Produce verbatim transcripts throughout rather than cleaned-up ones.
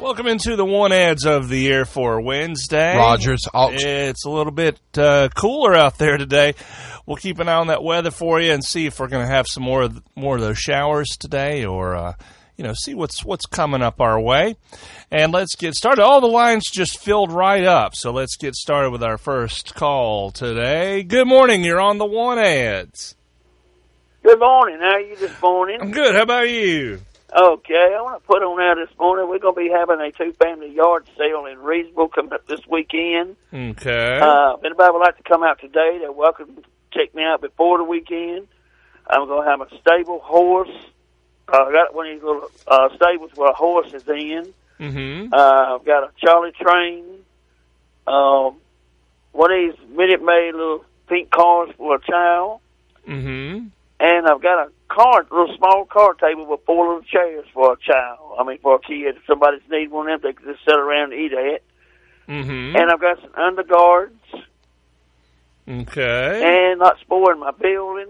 Welcome into the one ads of the year for Wednesday. Rogers Auction. It's a little bit uh, cooler out there today. We'll keep an eye on that weather for you and see if we're going to have some more of, more of those showers today, or uh, you know, see what's what's coming up our way. And let's get started. All the lines just filled right up, so let's get started with our first call today. Good morning. You're on the one ads. Good morning. How are you this morning? I'm good. How about you? Okay, I want to put on there this morning, we're going to be having a two-family yard sale in Reedsville coming up this weekend. Okay. Uh, if anybody would like to come out today, they're welcome to check me out before the weekend. I'm going to have a stable horse. Uh, I got one of these little uh, stables where a horse is in. Mm-hmm. Uh, I've got a Charlie train. Um, one of these Minute Maid little pink cars for a child. Mm-hmm. And I've got a car, little small car table with four little chairs for a child. I mean, for a kid. If somebody's need one of them, they can just sit around and eat at. Mm-hmm. And I've got some underguards. Okay. And not spoiling my building.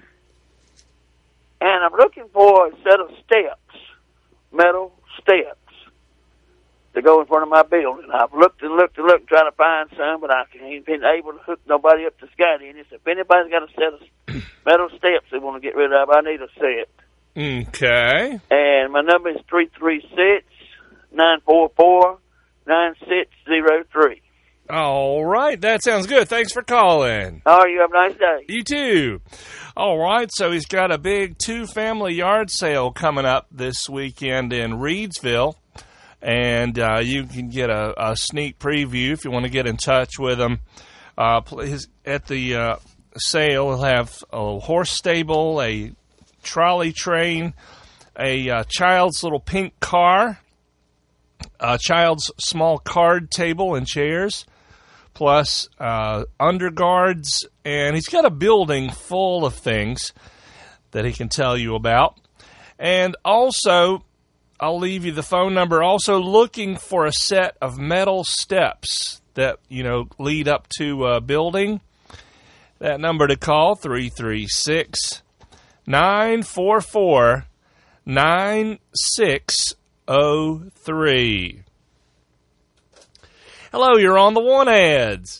And I'm looking for a set of steps, metal steps, to go in front of my building. I've looked and looked and looked trying to find some, but I ain't been able to hook nobody up to Scotty. And if anybody's got a set of metal steps they want to get rid of, I need a set. Okay. And my number is three three six, nine four four, nine six zero three. All right. That sounds good. Thanks for calling. All right, you have a nice day. You too. All right. So he's got a big two-family yard sale coming up this weekend in Reedsville. And uh, you can get a, a sneak preview if you want to get in touch with him. Uh, his, at the uh, sale, he'll have a horse stable, a trolley train, a uh, child's little pink car, a child's small card table and chairs, plus uh, underguards. And he's got a building full of things that he can tell you about. And also, I'll leave you the phone number. Also looking for a set of metal steps that, you know, lead up to a building. That number to call, three three six, nine four four, nine six zero three. Hello, you're on the one ads.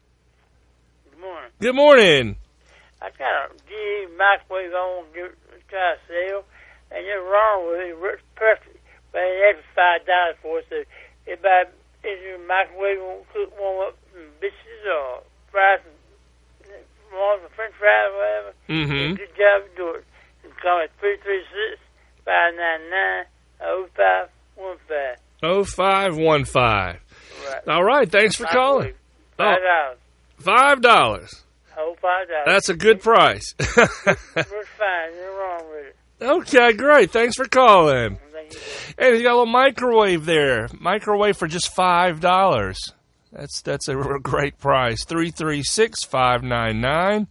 Good morning. Good morning. I got a G E microwave on to try to sell. And you're wrong with it. It works perfect. But it has five dollars for it. So if I if your microwave won't cook one up some biscuits or fries some more French fries or whatever, Mm-hmm. good job to do it. You can call it three three six, five nine nine, oh five one five. oh five one five. Right. All right, thanks for calling. Five dollars. Five dollars. Oh, five dollars. That's a good price. It works fine. You're wrong with it. Okay, great. Thanks for calling. Thank you. And you got a little microwave there. Microwave for just five dollars. That's that's a great price. Three three six five nine nine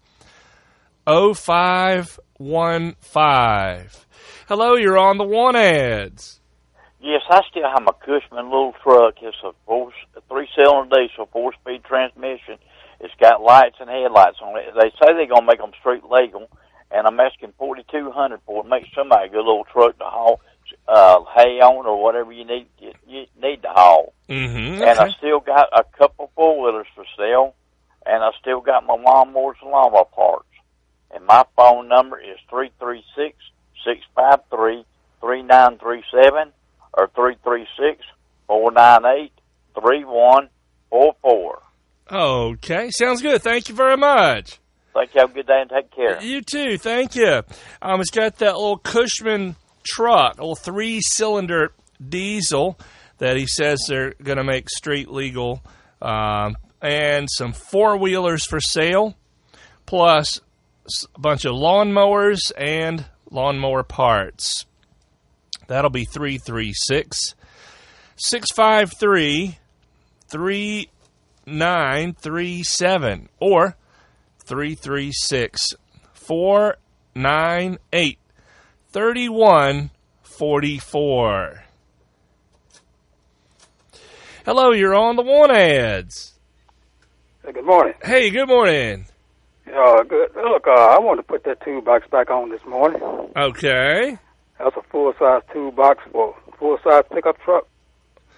oh five one five. Hello, you're on the one ads. Yes, I still have my Cushman little truck. It's a, four, a three-cylinder diesel, four-speed transmission. It's got lights and headlights on it. They say they're gonna make them street legal. And I'm asking forty-two hundred dollars for it. Make somebody a good little truck to haul uh, hay on or whatever you need you need to haul. Mm-hmm. And I still got a couple four-wheelers for sale, and I still got my lawnmowers and lawnmower parts. And my phone number is three three six, six five three, three nine three seven or three three six, four nine eight, three one four four. Okay, sounds good. Thank you very much. Thank you. Have a good day and take care. You too. Thank you. Um, it's got that little Cushman truck, a little three-cylinder diesel that he says they're going to make street legal, um, and some four-wheelers for sale, plus a bunch of lawnmowers and lawnmower parts. That'll be three three six, six five three, three nine three seven or three three six, four nine eight, three one four four. Hello, you're on the one ads. Hey, good morning. Hey, good morning. Uh, good. Look, uh, I want to put that toolbox back on this morning. Okay. That's a full-size toolbox for a full-size pickup truck.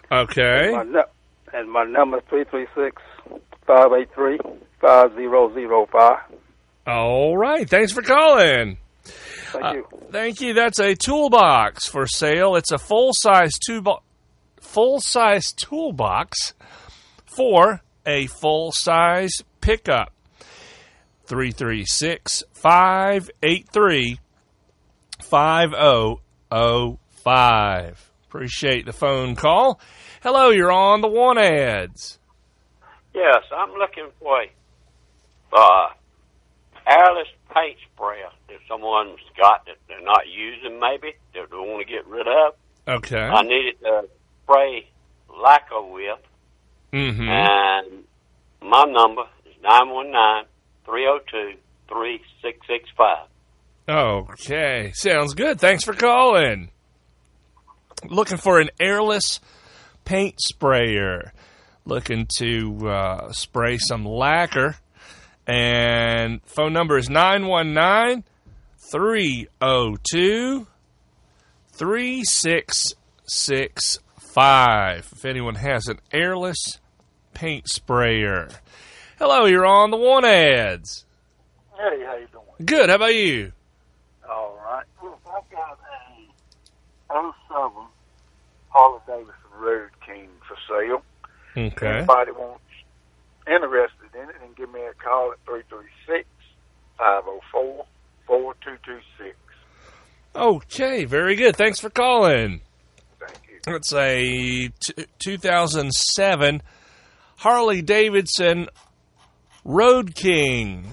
Okay. And my, and my number is three three six, five eight three, five zero zero five. All right. Thanks for calling. Thank uh, you. Thank you. That's a toolbox for sale. It's a full-size tubo- full-size toolbox for a full-size pickup. three three six, five eight three, five zero zero five. Appreciate the phone call. Hello, you're on the One Ads. Yes, I'm looking for a uh, airless paint sprayer that someone's got that they're not using, maybe, that they want to get rid of. Okay. I need it to spray lacquer with, Mm-hmm. and my number is nine one nine, three oh two, three six six five. Okay. Sounds good. Thanks for calling. Looking for an airless paint sprayer. Looking to uh, spray some lacquer. And phone number is nine one nine, three oh two, three six six five. If anyone has an airless paint sprayer. Hello, you're on the One Ads. Hey, how you doing? Good. How about you? All right. Look, I've got a oh seven Harley Davidson Road King for sale. Okay. Anybody wants interested in it, then give me a call at three three six, five oh four, four two two six. Okay, very good. Thanks for calling. Thank you. It's a t- two thousand seven Harley Davidson Road King.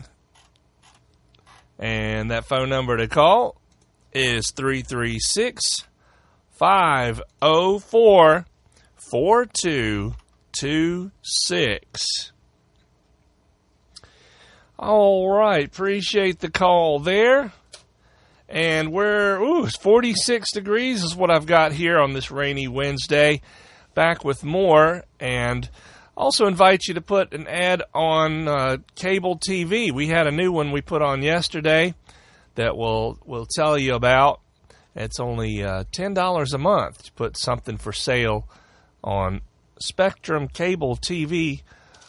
And that phone number to call is three three six, five oh four, four two two six. All right, appreciate the call there. And we're, ooh, it's forty-six degrees is what I've got here on this rainy Wednesday. Back with more, and also invite you to put an ad on uh, cable T V. We had a new one we put on yesterday that we'll, we'll tell you about. It's only uh, ten dollars a month to put something for sale on Spectrum Cable T V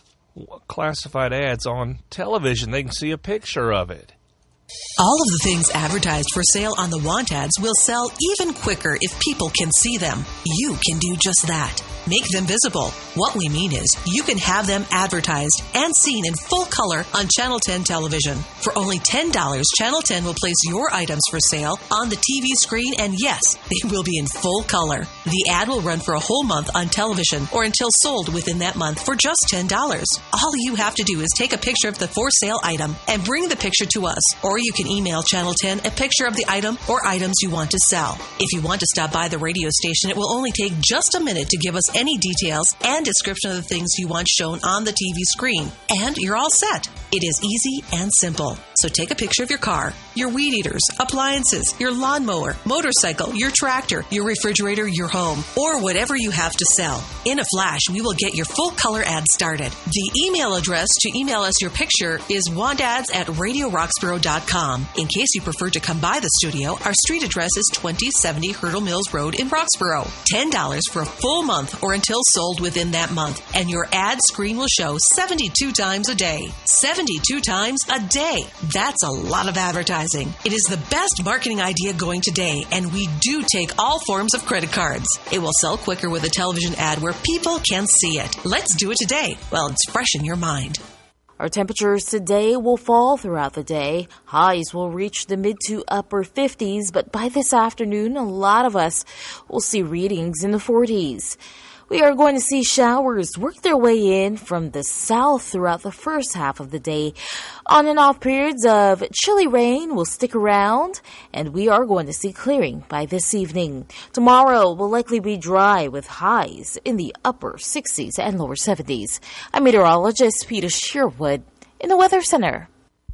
classified ads on television. They can see a picture of it. All of the things advertised for sale on the Want Ads will sell even quicker if people can see them. You can do just that. Make them visible. What we mean is you can have them advertised and seen in full color on Channel ten television. For only ten dollars, Channel ten will place your items for sale on the T V screen, and yes, they will be in full color. The ad will run for a whole month on television or until sold within that month for just ten dollars. All you have to do is take a picture of the for sale item and bring the picture to us, or you can email Channel ten a picture of the item or items you want to sell. If you want to stop by the radio station, it will only take just a minute to give us any details and description of the things you want shown on the T V screen, and you're all set. It is easy and simple. So take a picture of your car, your weed eaters, appliances, your lawnmower, motorcycle, your tractor, your refrigerator, your home, or whatever you have to sell. In a flash, we will get your full color ad started. The email address to email us your picture is wandads at radio roxborough dot com. In case you prefer to come by the studio, our street address is twenty seventy Hurdle Mills Road in Roxborough. ten dollars for a full month or until sold within that month, and your ad screen will show seventy-two times a day. seventy-two times a day. That's a lot of advertising. It is the best marketing idea going today, and we do take all forms of credit cards. It will sell quicker with a television ad where people can see it. Let's do it today while it's fresh in your mind. Our temperatures today will fall throughout the day. Highs will reach the mid to upper fifties, but by this afternoon, a lot of us will see readings in the forties. We are going to see showers work their way in from the south throughout the first half of the day. On and off periods of chilly rain will stick around, and we are going to see clearing by this evening. Tomorrow will likely be dry with highs in the upper sixties and lower seventies. I'm meteorologist Peter Sherwood in the Weather Center.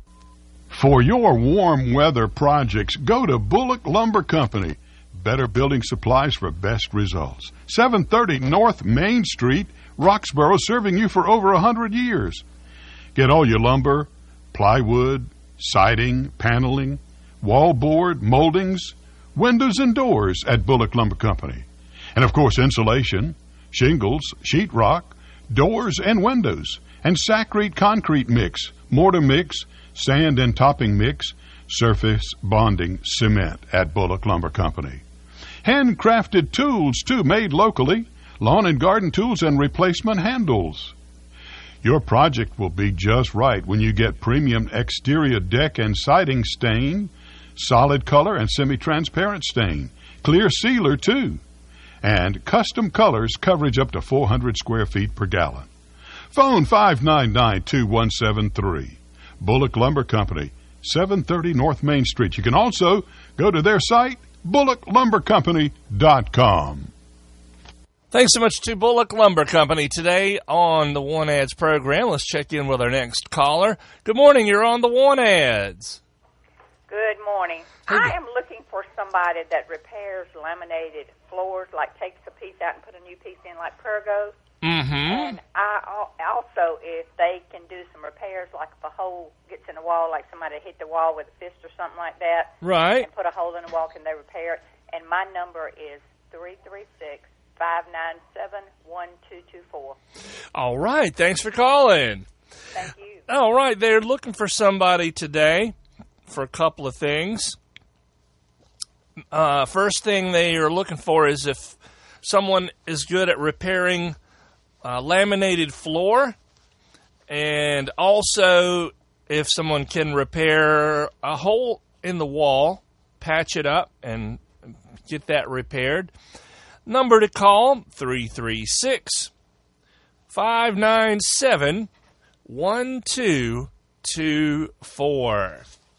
For your warm weather projects, go to Bullock Lumber Company. Better building supplies for best results. seven thirty North Main Street, Roxborough, serving you for over one hundred years. Get all your lumber, plywood, siding, paneling, wallboard, moldings, windows and doors at Bullock Lumber Company. And, of course, insulation, shingles, sheetrock, doors and windows, and Sakrete concrete mix, mortar mix, sand and topping mix, surface bonding cement at Bullock Lumber Company. Handcrafted tools, too, made locally, lawn and garden tools and replacement handles. Your project will be just right when you get premium exterior deck and siding stain, solid color and semi-transparent stain, clear sealer, too, and custom colors coverage up to four hundred square feet per gallon. Phone five nine nine, two one seven three. Bullock Lumber Company, seven thirty North Main Street. You can also go to their site, bullock lumber company dot com. Thanks so much to Bullock Lumber Company. Today on the One Ads program, let's check in with our next caller. Good morning. You're on the One Ads. Good morning. Hey. I am looking for somebody that repairs laminated floors, like takes a piece out and put a new piece in, like Pergo. Mm-hmm. And I al- also, if they can do some repairs, like if a hole gets in the wall, like somebody hit the wall with a fist or something like that, Right. and put a hole in the wall, can they repair it? And my number is three three six, five nine seven, one two two four. All right. Thanks for calling. Thank you. All right. They're looking for somebody today for a couple of things. Uh, first thing they are looking for is if someone is good at repairing uh, laminated floor, and also if someone can repair a hole in the wall, patch it up, and get that repaired. Number to call, three three six, five nine seven, one two two four.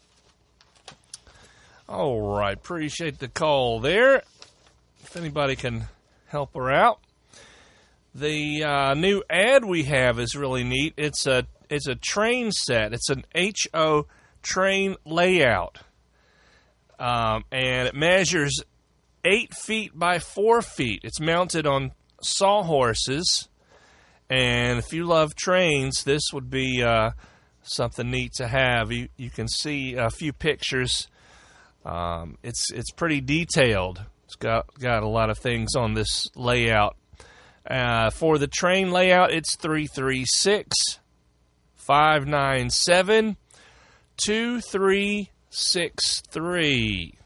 All right, appreciate the call there. If anybody can help her out. The uh, new ad we have is really neat. It's a it's a train set. It's an H O train layout, um, and it measures eight feet by four feet. It's mounted on sawhorses, and if you love trains, this would be uh, something neat to have. You you can see a few pictures. Um, it's it's pretty detailed. It's got got a lot of things on this layout. Uh, for the train layout, it's three three six, five nine seven, two three six three.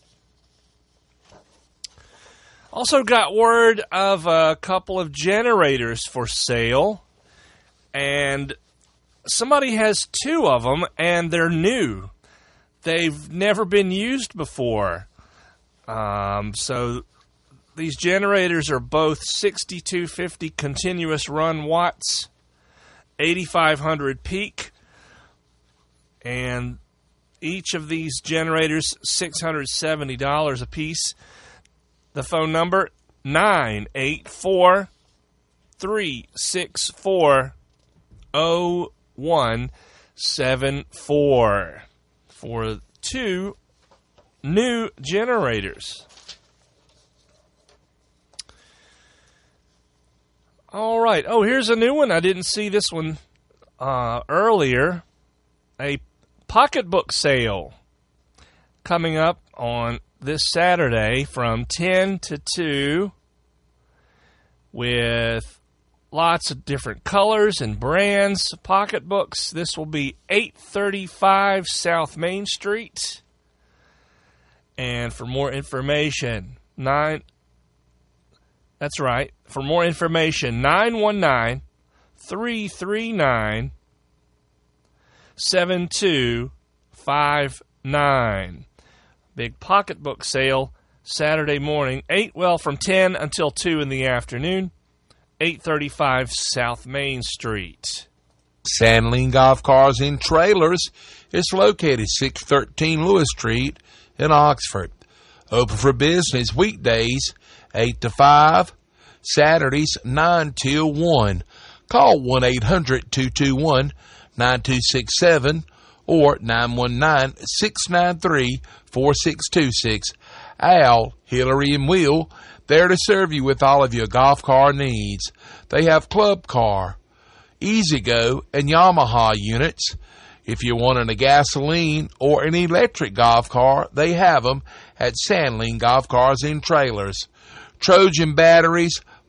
Also got word of a couple of generators for sale, and somebody has two of them, and they're new. They've never been used before. Um, so these generators are both sixty-two fifty continuous run watts, eighty-five hundred peak, and each of these generators six hundred seventy dollars a piece. The phone number, nine eight four, three six four, zero one seven four for two new generators. All right. Oh, here's a new one. I didn't see this one uh, earlier. A pocketbook sale coming up on this Saturday from ten to two with lots of different colors and brands of pocketbooks. This will be eight thirty-five South Main Street. And for more information, nine. That's right. For more information, nine one nine, three three nine, seven two five nine. Big pocketbook sale Saturday morning, eight well from ten until two in the afternoon, eight thirty-five South Main Street. Sandling Golf Cars and Trailers is located six thirteen Lewis Street in Oxford. Open for business weekdays eight to five, Saturdays nine till one. Call one eight hundred, two two one, nine two six seven or nine one nine, six nine three, four six two six. Al, Hillary, and Will there to serve you with all of your golf car needs. They have Club Car, E-Z-Go, and Yamaha units. If you're wanting a gasoline or an electric golf car, they have them at Sandling Golf Cars and Trailers. Trojan batteries,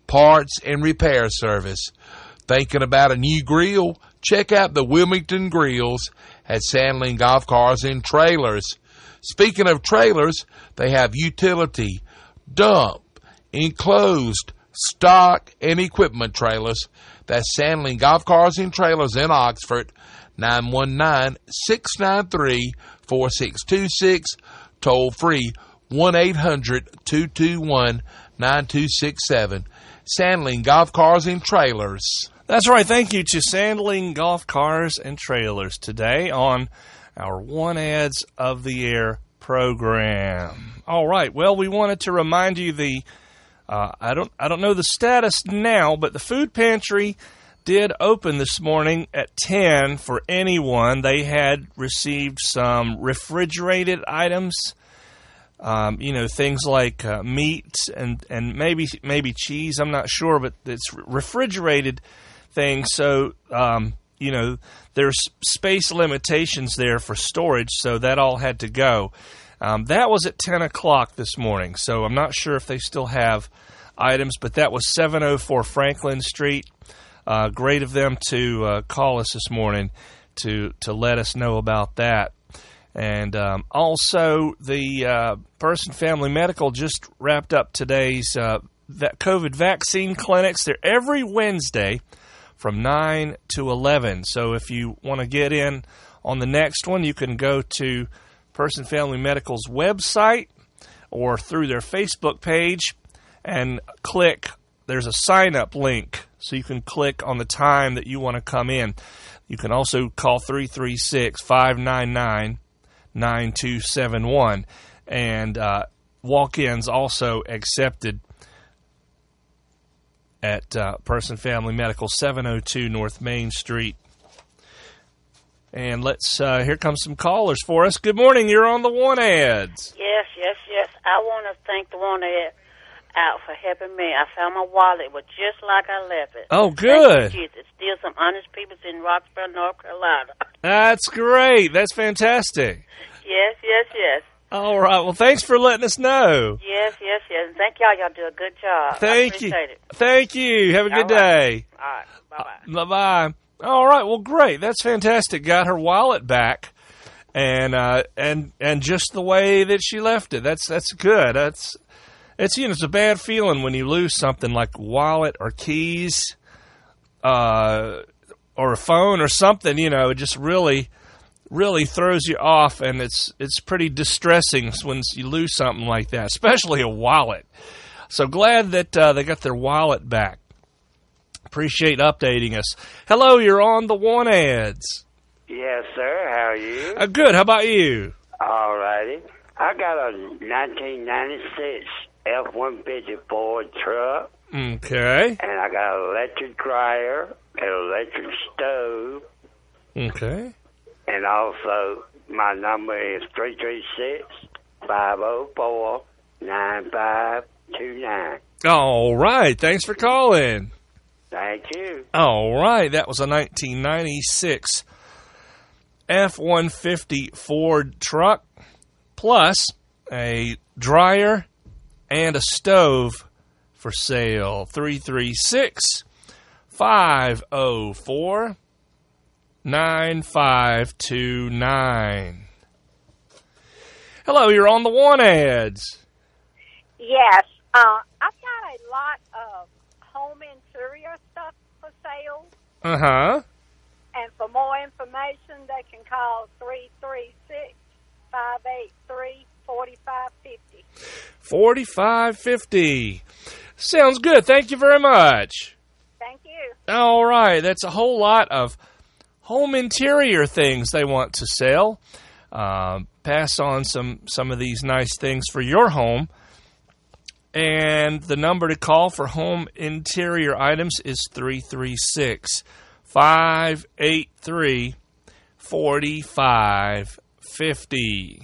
parts, and repair service. Thinking about a new grill? Check out the Wilmington Grills at Sandling Golf Cars and Trailers. Speaking of trailers, they have utility, dump, enclosed, stock, and equipment trailers. That's Sandling Golf Cars and Trailers in Oxford, nine one nine, six nine three, four six two six, toll free one eight hundred, two two one, nine two six seven. Sandling Golf Cars and Trailers. That's right. Thank you to Sandling Golf Cars and Trailers today on our One Ads of the Air program. All right. Well, we wanted to remind you the uh, I don't I don't know the status now, but the food pantry did open this morning at ten for anyone. They had received some refrigerated items. Um, you know, things like uh, meat and, and maybe maybe cheese. I'm not sure, but it's refrigerated things. So, um, you know, there's space limitations there for storage, so that all had to go. Um, that was at ten o'clock this morning, so I'm not sure if they still have items, but that was seven oh four Franklin Street. Uh, great of them to uh, call us this morning to, to let us know about that. And um, also, the uh, Person Family Medical just wrapped up today's uh, COVID vaccine clinics. They're every Wednesday from nine to eleven. So if you want to get in on the next one, you can go to Person Family Medical's website or through their Facebook page and click. There's a sign-up link, so you can click on the time that you want to come in. You can also call three three six, five nine nine, nine two seven one, and uh, walk-ins also accepted at uh, Person Family Medical, seven oh two North Main Street. And let's uh, here comes some callers for us. Good morning. You're on the One Ads. Yes, yes, yes. I want to thank the One Ad out for helping me. I found my wallet. It was just like I left it. Oh, good. Thank you, Jesus. Still some honest people in Roxborough, North Carolina. That's great. That's fantastic. Yes, yes, yes. All right. Well, thanks for letting us know. Yes, yes, yes. And thank y'all. Y'all do a good job. Thank I you. appreciate it. Thank you. Have a good All right. day. All right. Bye-bye. Uh, bye-bye. All right. Well, great. That's fantastic. Got her wallet back, and uh, and and just the way that she left it. That's that's good. That's it's you know it's a bad feeling when you lose something like wallet or keys, uh, or a phone or something. You know, it just really. really throws you off, and it's it's pretty distressing when you lose something like that, especially a wallet. So glad that uh, they got their wallet back. Appreciate updating us. Hello, you're on the One Ads. Yes, sir. How are you? Uh, good. How about you? All righty. I got a nineteen ninety-six F one fifty Ford truck. Okay. And I got an electric dryer, an electric stove. Okay. And also, my number is three three six, five oh four, nine five two nine. All right. Thanks for calling. Thank you. All right. That was a nineteen ninety-six F one fifty Ford truck, plus a dryer and a stove for sale. three three six, five oh four, nine five two nine. Hello, you're on the One Ads. Yes. Uh, I've got a lot of home interior stuff for sale. Uh-huh. And for more information, they can call three three six, five eight three, four five five zero. forty-five fifty. Sounds good. Thank you very much. Thank you. All right. That's a whole lot of home interior things they want to sell. Uh, pass on some, some of these nice things for your home. And the number to call for home interior items is three three six, five eight three, four five five zero.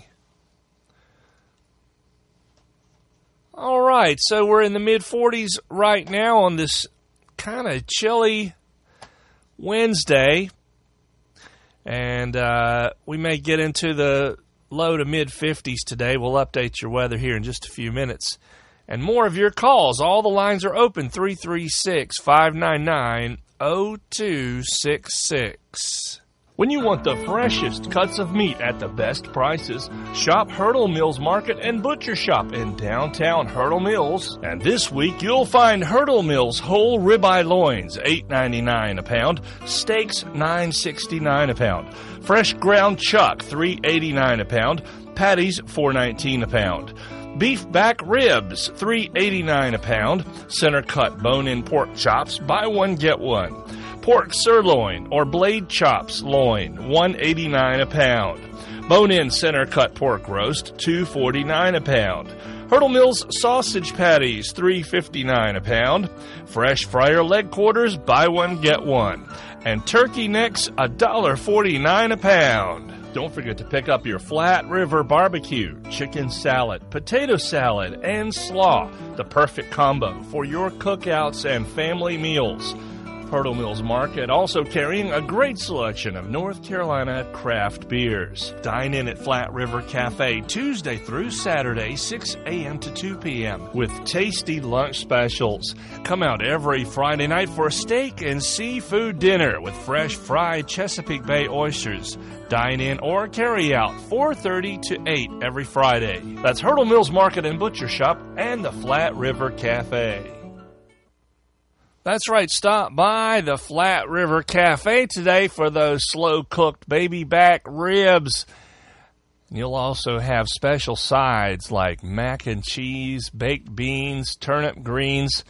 All right, so we're in the mid forties right now on this kind of chilly Wednesday. And uh, we may get into the low to mid fifties today. We'll update your weather here in just a few minutes and more of your calls. All the lines are open, three three six, five nine nine, zero two six six. When you want the freshest cuts of meat at the best prices, shop Hurdle Mills Market and Butcher Shop in downtown Hurdle Mills. And this week you'll find Hurdle Mills whole ribeye loins, eight ninety-nine a pound, steaks nine sixty-nine a pound, fresh ground chuck three eighty-nine a pound, patties four nineteen a pound. Beef back ribs, three eighty-nine a pound. Center cut bone-in pork chops, buy one get one. Pork sirloin or blade chops loin, one eighty-nine a pound. Bone-in center cut pork roast, two forty-nine a pound. Hurdle Mills sausage patties, three fifty-nine a pound. Fresh fryer leg quarters, buy one get one. And turkey necks, one forty-nine a pound. Don't forget to pick up your Flat River barbecue, chicken salad, potato salad, and slaw, the perfect combo for your cookouts and family meals. Hurdle Mills Market also carrying a great selection of North Carolina craft beers. Dine in at Flat River Cafe Tuesday through Saturday, six a.m. to two p.m. with tasty lunch specials. Come out every Friday night for a steak and seafood dinner with fresh fried Chesapeake Bay oysters. Dine in or carry out four thirty to eight every Friday. That's Hurdle Mills Market and Butcher Shop and the Flat River Cafe. That's right, stop by the Flat River Cafe today for those slow-cooked baby back ribs. You'll also have special sides like mac and cheese, baked beans, turnip greens.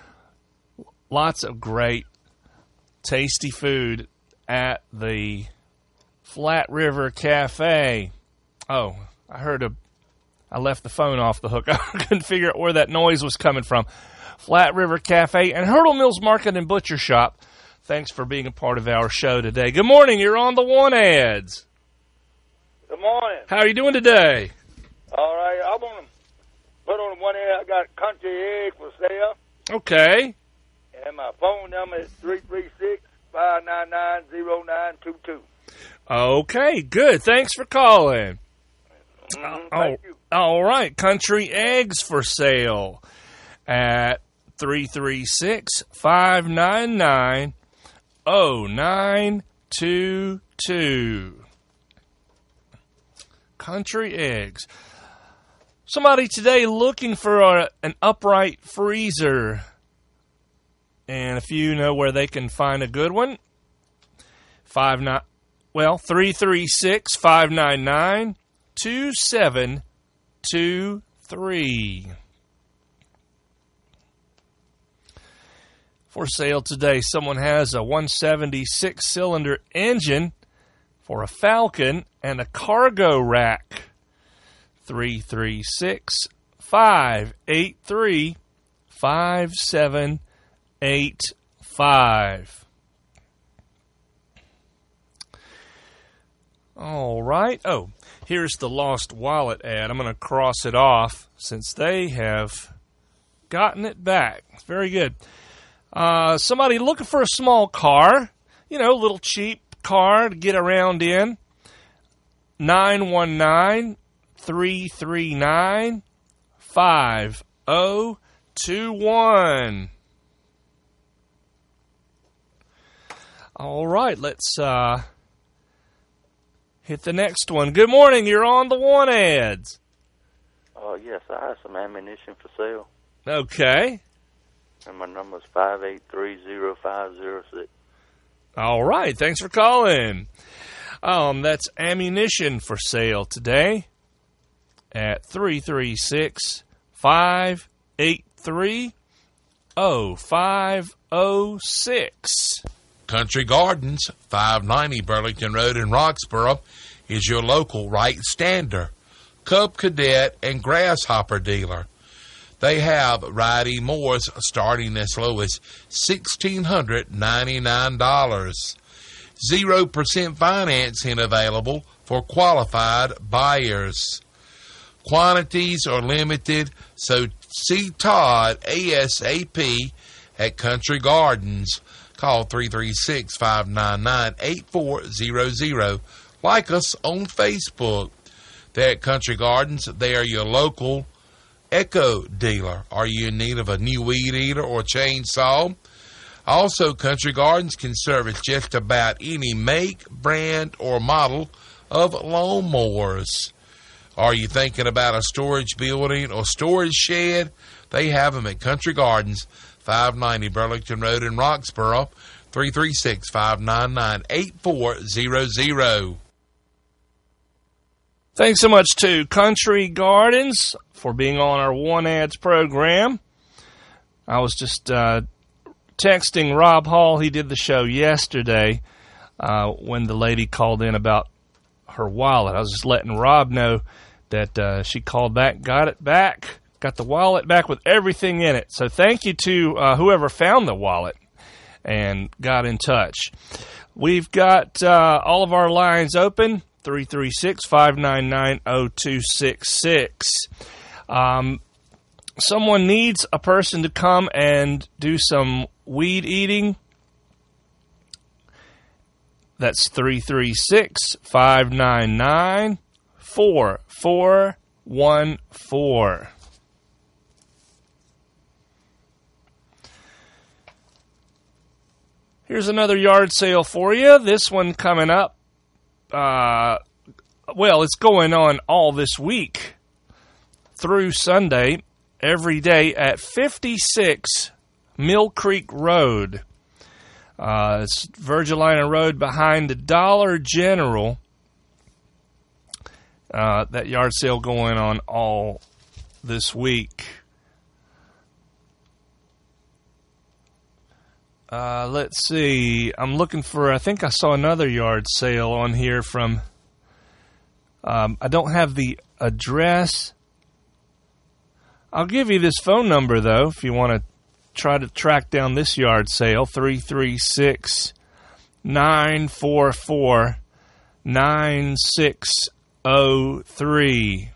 Lots of great, tasty food at the Flat River Cafe. Oh, I heard a... I left the phone off the hook. I couldn't figure out where that noise was coming from. Flat River Cafe and Hurdle Mills Market and Butcher Shop. Thanks for being a part of our show today. Good morning. You're on the One Ads. Good morning. How are you doing today? All right. I want to put on one ad. I got country egg for sale. Okay. And my phone number is three three six, five nine nine, zero nine two two. Okay, good. Thanks for calling. Mm-hmm. Oh, Thank you. All right. Country eggs for sale at three three six, five nine nine, zero nine two two. Country eggs. Somebody today looking for a, an upright freezer. And if you know where they can find a good one, five nine, well, three three six, five nine nine, two seven two three. For sale today, someone has a one seventy-six cylinder engine for a Falcon and a cargo rack. three three six, five eight three, five seven eight five. All right. Oh, here's the Lost Wallet ad. I'm going to cross it off since they have gotten it back. It's very good. Uh, somebody looking for a small car, you know, a little cheap car to get around in. nine one nine, three three nine, five zero two one. All right, let's uh, hit the next one. Good morning. You're on the One Ads. Uh, yes, I have some ammunition for sale. Okay. And my number is five eight three, zero five zero six. All right. Thanks for calling. Um, that's ammunition for sale today at three three six, five eight three, zero five zero six. Country Gardens, five ninety Burlington Road in Roxboro, is your local Right Stander, Cub Cadet, and Grasshopper dealer. They have Ridey Moors starting as low as one thousand six hundred ninety-nine dollars. zero percent financing available for qualified buyers. Quantities are limited, so see Todd ASAP at Country Gardens. Call three three six, five nine nine, eight four zero zero. Like us on Facebook. They're at Country Gardens. They are your local Echo dealer. Are you in need of a new weed eater or chainsaw? Also, Country Gardens can service just about any make, brand, or model of lawnmowers. Are you thinking about a storage building or storage shed? They have them at Country Gardens, five ninety Burlington Road in Roxborough, three three six, five nine nine, eight four zero zero. Thanks so much to Country Gardens for being on our One Ads program. I was just uh, texting Rob Hall. He did the show yesterday uh, when the lady called in about her wallet. I was just letting Rob know that uh, she called back, got it back, got the wallet back with everything in it. So thank you to uh, whoever found the wallet and got in touch. We've got uh, all of our lines open, three three six, five nine nine, zero two six six. Um, someone needs a person to come and do some weed eating. That's three three six, five nine nine, four four one four. Here's another yard sale for you. This one coming up. Uh, well, it's going on all this week through Sunday, every day at fifty-six Mill Creek Road. Uh, it's Virgilina Road behind the Dollar General. Uh, that yard sale going on all this week. Uh, let's see. I'm looking for, I think I saw another yard sale on here from, um, I don't have the address. I'll give you this phone number, though, if you want to try to track down this yard sale, three three six, nine four four, nine six zero three.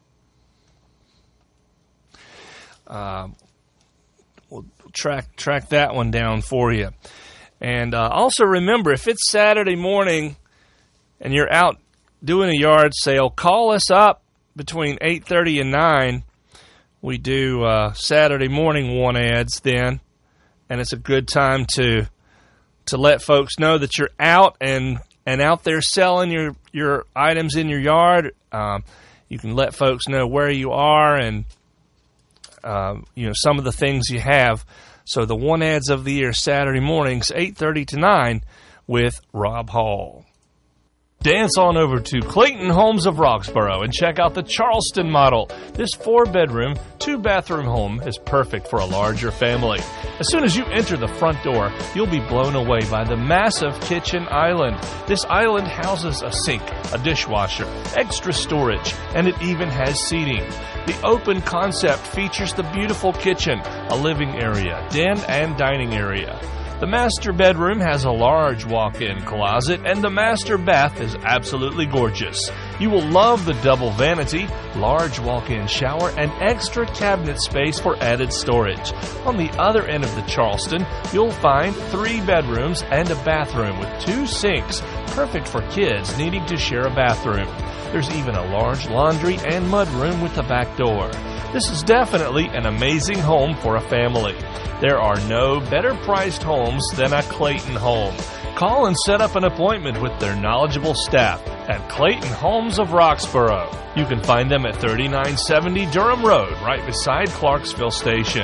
Uh, we'll track track that one down for you. And uh, also remember, if it's Saturday morning and you're out doing a yard sale, call us up between eight thirty and nine. We do uh, Saturday morning one ads then, and it's a good time to to let folks know that you're out and and out there selling your, your items in your yard. Um, you can let folks know where you are and uh, you know some of the things you have. So the one ads of the year, Saturday mornings, eight thirty to nine, with Rob Hall. Dance on over to Clayton Homes of Roxborough and check out the Charleston model. This four-bedroom, two-bathroom home is perfect for a larger family. As soon as you enter the front door, you'll be blown away by the massive kitchen island. This island houses a sink, a dishwasher, extra storage, and it even has seating. The open concept features the beautiful kitchen, a living area, den, and dining area. The master bedroom has a large walk-in closet, and the master bath is absolutely gorgeous. You will love the double vanity, large walk-in shower, and extra cabinet space for added storage. On the other end of the Charleston, you'll find three bedrooms and a bathroom with two sinks, perfect for kids needing to share a bathroom. There's even a large laundry and mudroom with a back door. This is definitely an amazing home for a family. There are no better priced homes than a Clayton home. Call and set up an appointment with their knowledgeable staff at Clayton Homes of Roxborough. You can find them at thirty-nine seventy Durham Road, right beside Clarksville Station.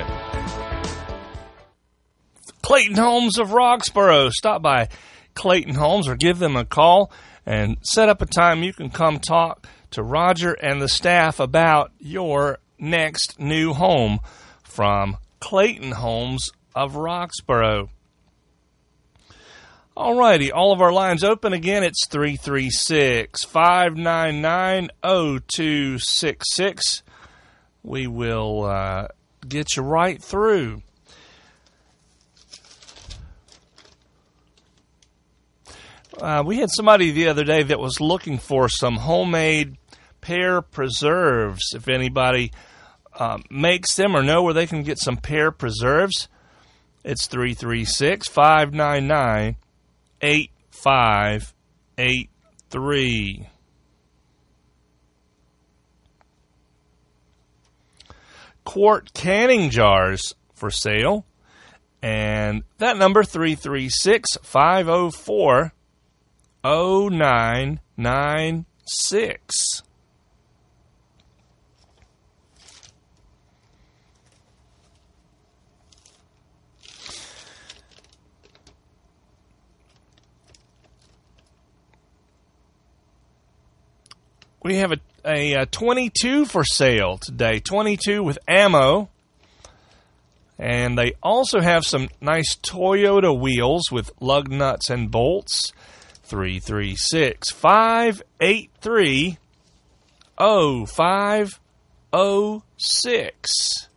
Clayton Homes of Roxborough. Stop by Clayton Homes or give them a call and set up a time you can come talk to Roger and the staff about your next new home from Clayton Homes of Roxborough. Alrighty, all of our lines open again. It's three three six, five nine nine, zero two six six. We will uh, get you right through. Uh, we had somebody the other day that was looking for some homemade pear preserves. If anybody uh, makes them or know where they can get some pear preserves, it's three three six, five nine nine, eight five eight three. quart canning jars for sale. And that number, three three six, five oh four, oh nine nine six. We have a, a, a twenty-two for sale today, twenty-two with ammo. And they also have some nice Toyota wheels with lug nuts and bolts. three three six, five eight three, oh five oh six.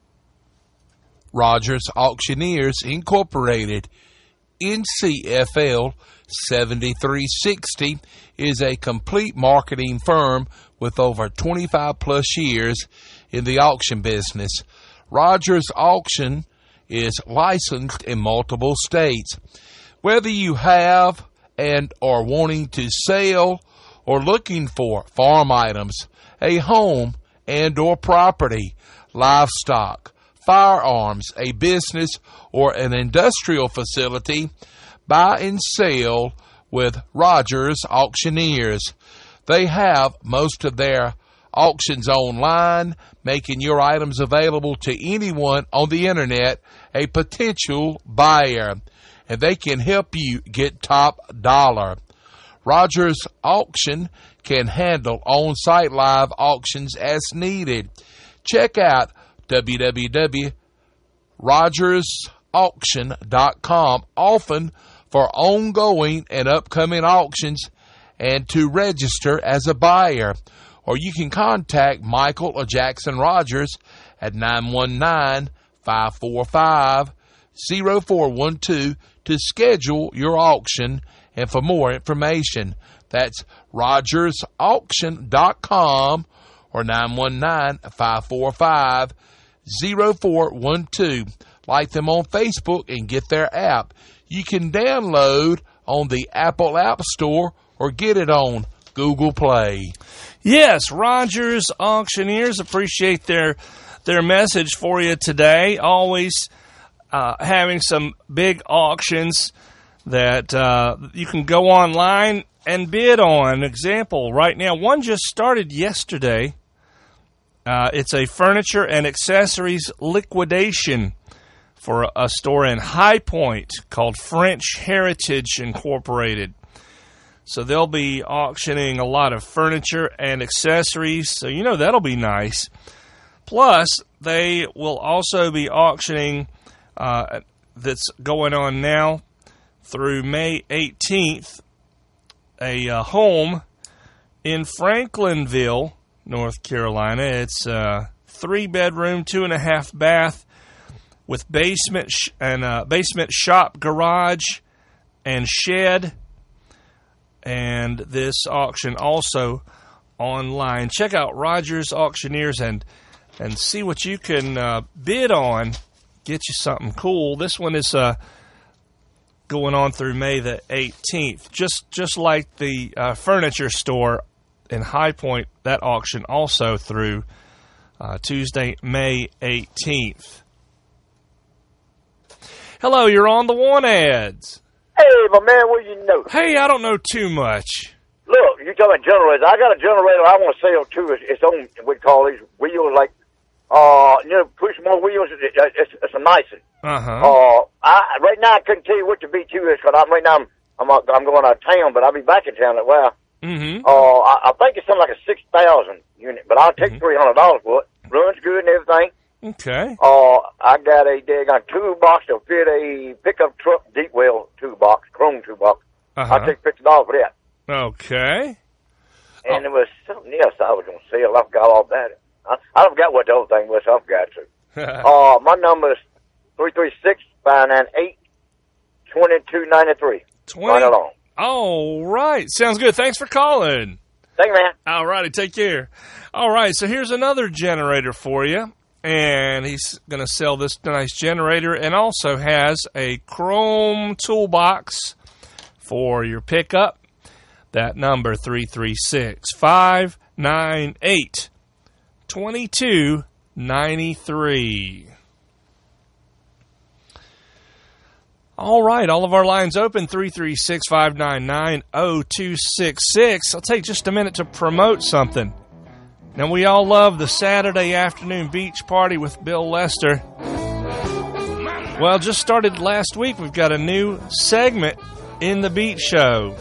Rogers Auctioneers Incorporated, N C F L seventy-three sixty, is a complete marketing firm with over twenty-five plus years in the auction business. Rogers Auction is licensed in multiple states. Whether you have and are wanting to sell or looking for farm items, a home and or property, livestock, firearms, a business or an industrial facility, buy and sell with Rogers Auctioneers. They have most of their auctions online, making your items available to anyone on the internet, a potential buyer, and they can help you get top dollar. Rogers Auction can handle on-site live auctions as needed. Check out w w w dot rogers auction dot com often for ongoing and upcoming auctions and to register as a buyer. Or you can contact Michael or Jackson Rogers at nine one nine, five four five, zero four one two to schedule your auction and for more information. That's rogers auction dot com or nine one nine, five four five, zero four one two. Like them on Facebook and get their app. You can download on the Apple App Store or get it on Google Play. Yes, Rogers Auctioneers, appreciate their their message for you today. Always uh, having some big auctions that uh, you can go online and bid on. Example, right now, one just started yesterday. Uh, it's a furniture and accessories liquidation for a, a store in High Point called French Heritage Incorporated. So they'll be auctioning a lot of furniture and accessories, so you know that'll be nice. Plus, they will also be auctioning, uh, that's going on now through May eighteenth, a uh, home in Franklinville, North Carolina. It's a three-bedroom, two-and-a-half bath with basement sh- and uh, basement shop, garage, and shed. And this auction also online. Check out Rogers Auctioneers and and see what you can uh, bid on. Get you something cool. This one is uh, going on through May the eighteenth. Just just like the uh, furniture store in High Point, that auction also through uh, Tuesday, May eighteenth. Hello, you're on the One Ads. Hey, my man, what do you know? Hey, I don't know too much. Look, you talking about generators. I got a generator I want to sell, too. It's, it's on, we call these wheels, like, uh, you know, push more wheels. It, it, it's, it's a nice one. Uh-huh. Uh, I, right now, I couldn't tell you what the B two is, because I'm, right now, I'm, I'm, I'm going out of town, but I'll be back in town in a while. Mm-hmm. Uh, I, I think it's something like a six thousand unit, but I'll take mm-hmm. three hundred dollars for it. Runs good and everything. Okay. Uh, I got a daggone toolbox to fit a pickup truck deep well toolbox, chrome toolbox. Uh-huh. I'll take fifty dollars for that. Okay. And oh. there was something else I was going to sell. I forgot all about it. I, I forgot what the whole thing was. I forgot to. uh, my number is three three six, five nine eight, two two nine three. Right along. All right. Sounds good. Thanks for calling. Thank you, man. All righty. Take care. All right. So here's another generator for you. And he's going to sell this nice generator and also has a chrome toolbox for your pickup. That number, three three six, five nine eight, two two ninety-three. All right, all of our lines open, three three six, five nine nine, zero two six six. I'll take just a minute to promote something. Now, we all love the Saturday afternoon beach party with Bill Lester. Well, just started last week. We've got a new segment in the beach show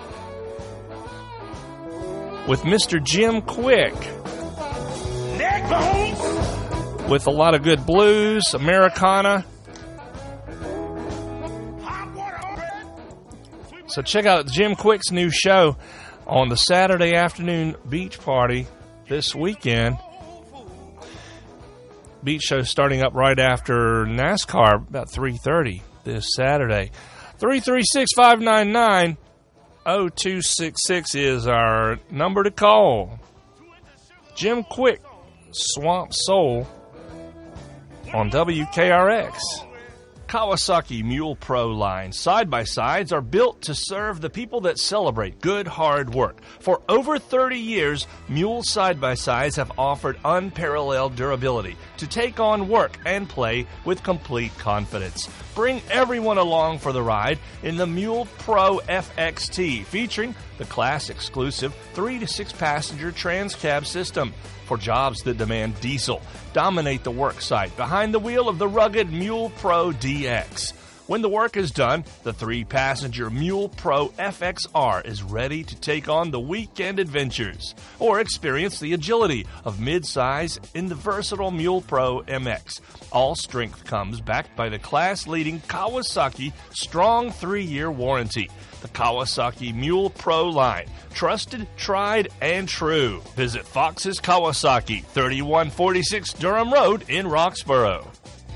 with Mister Jim Quick. With a lot of good blues, Americana. So check out Jim Quick's new show on the Saturday afternoon beach party this weekend. Beach show starting up right after NASCAR, about three thirty this Saturday. three three six, five nine nine, zero two six six is our number to call. Jim Quick, Swamp Soul on W K R X. Kawasaki Mule Pro line side-by-sides are built to serve the people that celebrate good, hard work. For over thirty years, Mule side-by-sides have offered unparalleled durability to take on work and play with complete confidence. Bring everyone along for the ride in the Mule Pro F X T, featuring the class-exclusive three to six passenger trans-cab system. For jobs that demand diesel, dominate the work site behind the wheel of the rugged Mule Pro D X. When the work is done, the three-passenger Mule Pro F X R is ready to take on the weekend adventures. Or experience the agility of midsize in the versatile Mule Pro M X. All strength comes backed by the class-leading Kawasaki strong three-year warranty. The Kawasaki Mule Pro line. Trusted, tried, and true. Visit Fox's Kawasaki, thirty-one forty-six Durham Road in Roxborough.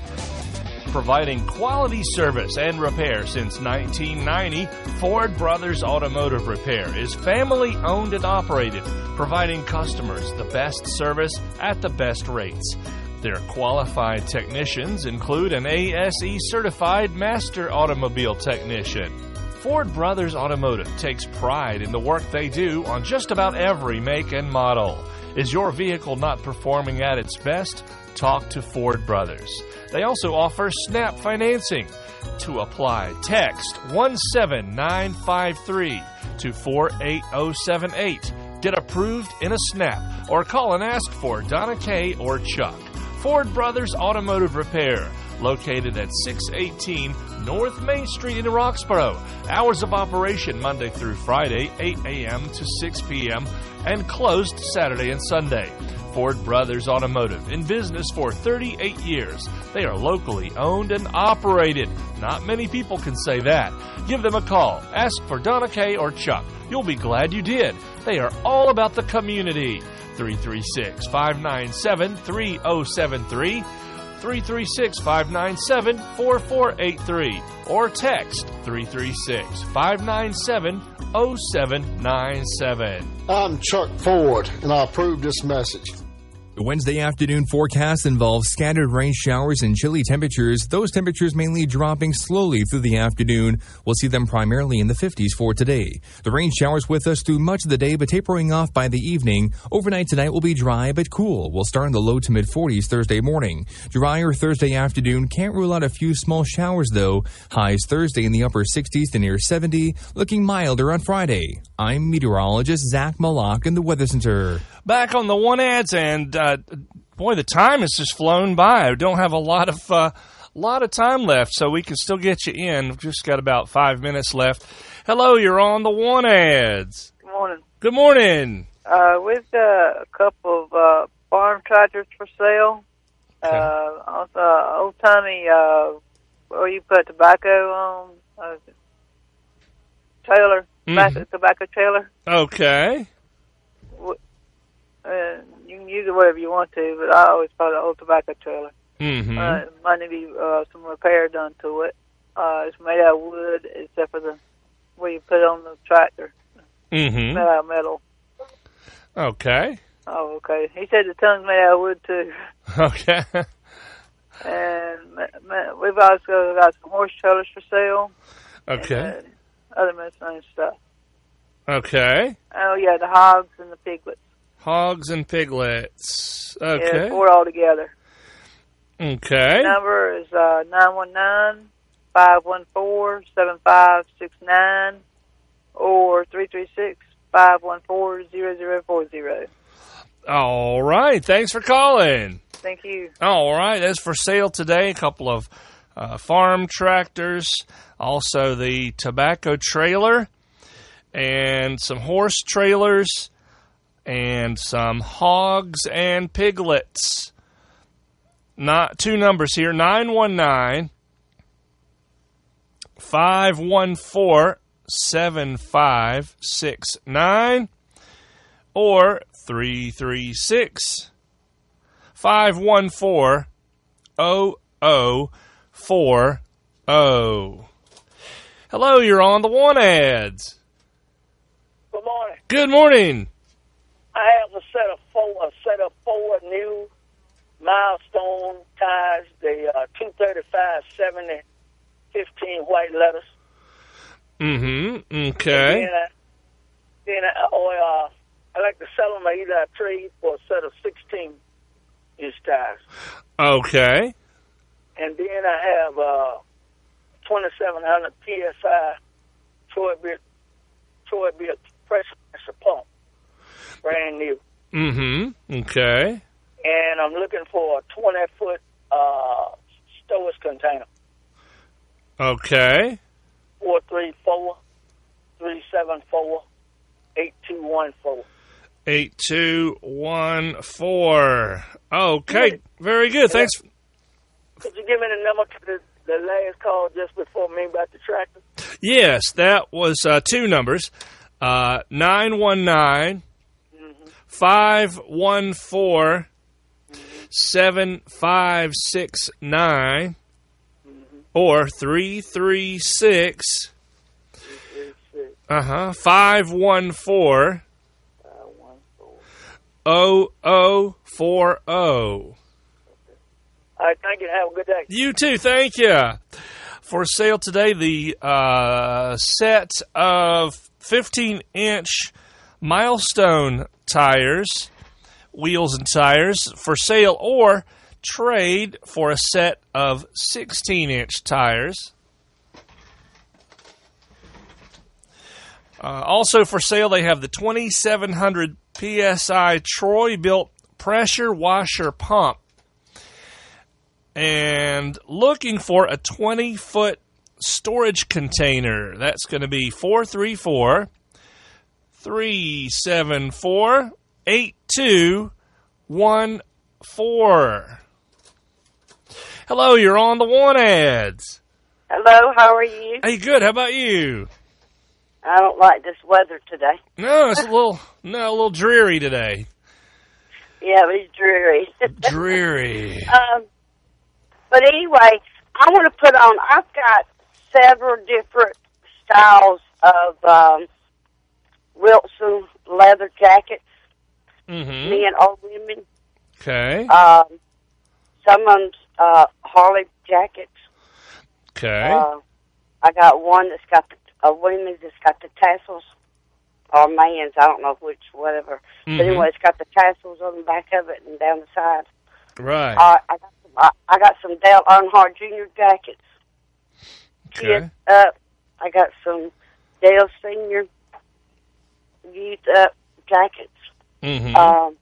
Providing quality service and repair since nineteen ninety, Ford Brothers Automotive Repair is family-owned and operated, providing customers the best service at the best rates. Their qualified technicians include an A S E-certified master automobile technician. Ford Brothers Automotive takes pride in the work they do on just about every make and model. Is your vehicle not performing at its best? Talk to Ford Brothers. They also offer SNAP financing. To apply, text one seven nine five three to four eight zero seven eight. Get approved in a snap or call and ask for Donna Kay or Chuck. Ford Brothers Automotive Repair, located at six eighteen North Main Street in Roxborough. Hours of operation Monday through Friday, eight a.m. to six p.m., and closed Saturday and Sunday. Ford Brothers Automotive, in business for thirty-eight years. They are locally owned and operated. Not many people can say that. Give them a call. Ask for Donna Kay or Chuck. You'll be glad you did. They are all about the community. three three six, five nine seven, three zero seven three, three three six, five nine seven, four four eight three, or text three three six, five nine seven, zero seven nine seven. I'm Chuck Ford, and I approve this message. The Wednesday afternoon forecast involves scattered rain showers and chilly temperatures, those temperatures mainly dropping slowly through the afternoon. We'll see them primarily in the fifties for today. The rain showers with us through much of the day, but tapering off by the evening. Overnight tonight will be dry but cool. We'll start in the low to mid-forties Thursday morning. Drier Thursday afternoon. Can't rule out a few small showers, though. Highs Thursday in the upper sixties to near seventy. Looking milder on Friday. I'm meteorologist Zach Malak in the Weather Center. Back on the one ads, and uh, boy, the time has just flown by. I don't have a lot of uh, lot of time left, so we can still get you in. We've just got about five minutes left. Hello, you're on the one ads. Good morning. Good morning. Uh, we've got a couple of uh, farm tractors for sale. Okay. Uh, also, old timey, uh, where you put tobacco on, uh, trailer, tobacco, Mm-hmm. tobacco trailer. Okay. Uh, you can use it whatever you want to, but I always call it an old tobacco trailer. Mm-hmm. Uh, might need to be uh, some repair done to it. Uh, it's made out of wood, except for the where you put it on the tractor. Mm-hmm. Made out of metal. Okay. Oh, okay. He said the tongue's made out of wood too. Okay. And ma- ma- we've also got some horse trailers for sale. Okay. And, uh, other miscellaneous stuff. Okay. Oh yeah, the hogs and the piglets. Hogs and piglets. Okay. Yeah, four all together. Okay. Number is uh, nine one nine, five one four, seven five six nine or three three six, five one four, zero zero four zero. All right. Thanks for calling. Thank you. All right. That's for sale today. A couple of uh, farm tractors, also the tobacco trailer, and some horse trailers, and some hogs and piglets. Not two numbers here, nine one nine, five one four, seven five six nine or three three six, five one four, zero zero four zero. Hello, you're on the Want Ads. Good morning. Good morning. I have a set of four, a set of four new Milestone tires, the uh, two thirty-five seventy fifteen white letters. Mm-hmm. Okay. And then, I, then I, or, uh, I like to sell them either a trade for a set of sixteen inch tires. Okay. And then I have uh, twenty-seven hundred P S I Troy Bit, Troy Bit pressure pump, brand new. Mm-hmm. Okay. And I'm looking for a twenty-foot uh, storage container. Okay. four three four, three seven four, eight two one four. eight two one four. Okay. Very good. Thanks. Could you give me the number to the, the last call just before me about the tractor? Yes, that was uh, two numbers. Uh, nine one nine, five one four, seven five six nine or three three six, uh-huh, five one four, zero zero four zero. All right, thank you. Have a good day. You too. Thank you. For sale today, the uh, set of fifteen inch Milestone tires, wheels and tires, for sale or trade for a set of sixteen inch tires. Uh, also for sale, they have the twenty-seven hundred P S I Troy-built pressure washer pump. And looking for a twenty-foot storage container. That's going to be four three four, three seven four, eight two one four. Hello, you're on the Want Ads. Hello, how are you? Hey, good. How about you? I don't like this weather today. No, it's a little no, a little dreary today. Yeah, it's dreary. Dreary. um, but anyway, I want to put on, I've got several different styles of um, Wilson leather jackets, Mm-hmm. men or women. Okay. Um, some of them uh, Harley jackets. Okay. Uh, I got one that's got the, a women's that's got the tassels, or man's, I don't know which, whatever. Mhm. But anyway, it's got the tassels on the back of it and down the side. Right. Uh, I got some, I, I got some Dale Earnhardt Junior jackets. Okay. Youth Up. I got some Dale Senior Youth Up jackets. Mm-hmm. Um,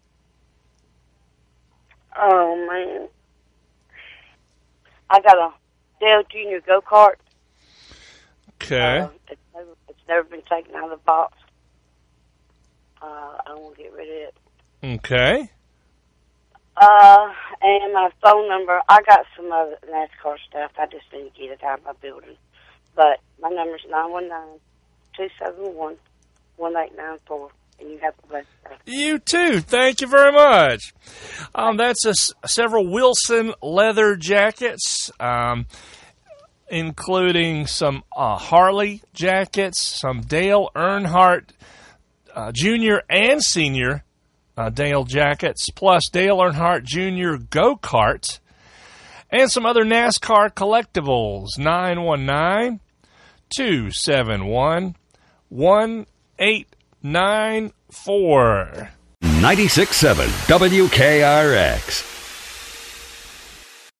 oh man, I got a Dale Junior go kart. Okay. Uh, it's, never, it's never been taken out of the box. Uh, I won't get rid of it. Okay. Uh, and my phone number, I got some other NASCAR stuff. I just need to get it out of my building. But my number's nine one nine, two seven one, one eight nine four. And you have a blessed day. You too. Thank you very much. Um, that's a, several Wilson leather jackets, um, including some uh, Harley jackets, some Dale Earnhardt uh, Junior and Senior uh, Dale jackets, plus Dale Earnhardt Junior go-kart, and some other NASCAR collectibles. nine one nine, two seven one, one eight nine four. ninety-six point seven W K R X.